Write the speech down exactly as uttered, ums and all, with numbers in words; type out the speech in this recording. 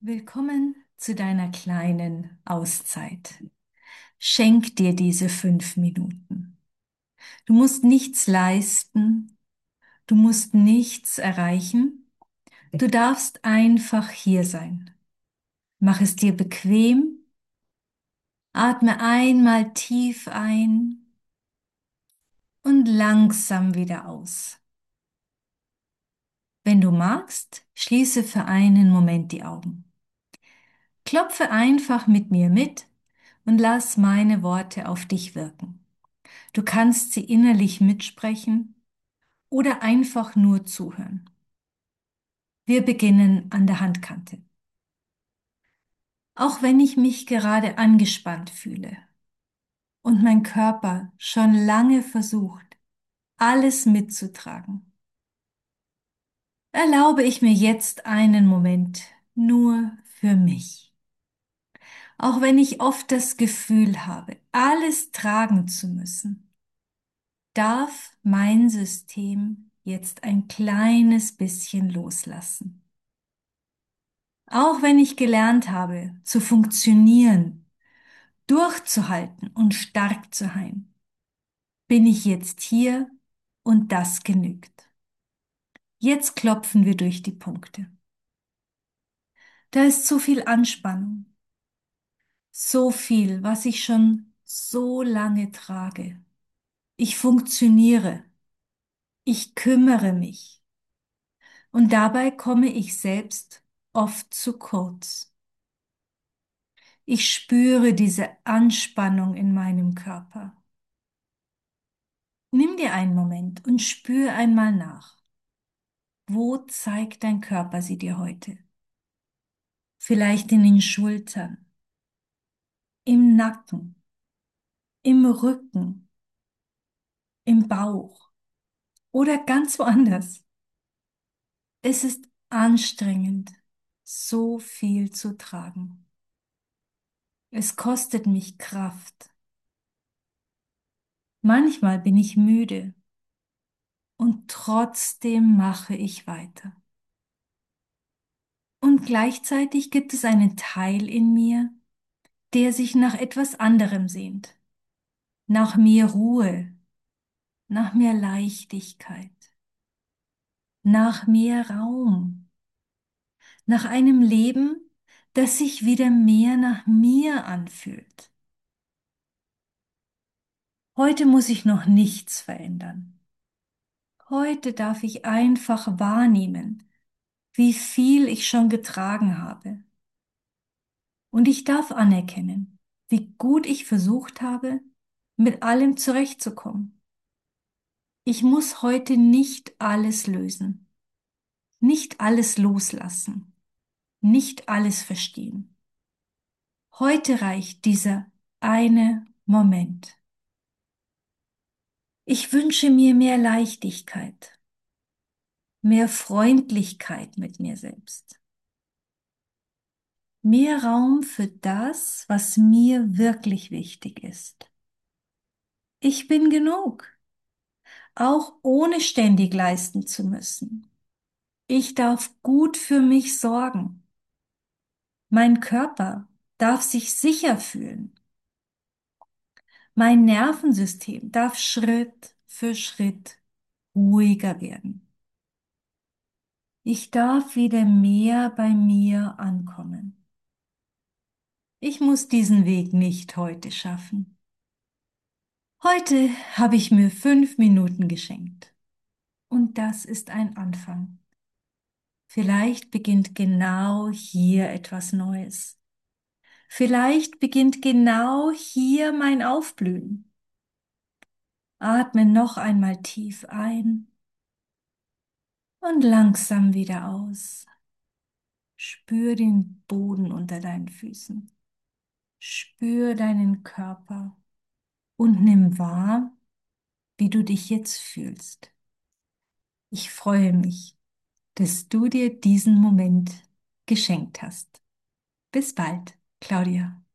Willkommen zu deiner kleinen Auszeit. Schenk dir diese fünf Minuten. Du musst nichts leisten, du musst nichts erreichen, du darfst einfach hier sein. Mach es dir bequem, atme einmal tief ein und langsam wieder aus. Wenn du magst, schließe für einen Moment die Augen. Klopfe einfach mit mir mit und lass meine Worte auf dich wirken. Du kannst sie innerlich mitsprechen oder einfach nur zuhören. Wir beginnen an der Handkante. Auch wenn ich mich gerade angespannt fühle und mein Körper schon lange versucht, alles mitzutragen, erlaube ich mir jetzt einen Moment nur für mich. Auch wenn ich oft das Gefühl habe, alles tragen zu müssen, darf mein System jetzt ein kleines bisschen loslassen. Auch wenn ich gelernt habe, zu funktionieren, durchzuhalten und stark zu sein, bin ich jetzt hier und das genügt. Jetzt klopfen wir durch die Punkte. Da ist so viel Anspannung, so viel, was ich schon so lange trage. Ich funktioniere, ich kümmere mich und dabei komme ich selbst oft zu kurz. Ich spüre diese Anspannung in meinem Körper. Nimm dir einen Moment und spür einmal nach. Wo zeigt dein Körper sie dir heute? Vielleicht in den Schultern, im Nacken, im Rücken, im Bauch oder ganz woanders. Es ist anstrengend, so viel zu tragen. Es kostet mich Kraft. Manchmal bin ich müde und trotzdem mache ich weiter. Und gleichzeitig gibt es einen Teil in mir, der sich nach etwas anderem sehnt, nach mehr Ruhe, nach mehr Leichtigkeit, nach mehr Raum, nach einem Leben, das sich wieder mehr nach mir anfühlt. Heute muss ich noch nichts verändern. Heute darf ich einfach wahrnehmen, wie viel ich schon getragen habe. Und ich darf anerkennen, wie gut ich versucht habe, mit allem zurechtzukommen. Ich muss heute nicht alles lösen, nicht alles loslassen, nicht alles verstehen. Heute reicht dieser eine Moment. Ich wünsche mir mehr Leichtigkeit, mehr Freundlichkeit mit mir selbst, mehr Raum für das, was mir wirklich wichtig ist. Ich bin genug, auch ohne ständig leisten zu müssen. Ich darf gut für mich sorgen. Mein Körper darf sich sicher fühlen. Mein Nervensystem darf Schritt für Schritt ruhiger werden. Ich darf wieder mehr bei mir ankommen. Ich muss diesen Weg nicht heute schaffen. Heute habe ich mir fünf Minuten geschenkt. Und das ist ein Anfang. Vielleicht beginnt genau hier etwas Neues. Vielleicht beginnt genau hier mein Aufblühen. Atme noch einmal tief ein und langsam wieder aus. Spür den Boden unter deinen Füßen. Spür deinen Körper und nimm wahr, wie du dich jetzt fühlst. Ich freue mich, dass du dir diesen Moment geschenkt hast. Bis bald, Claudia.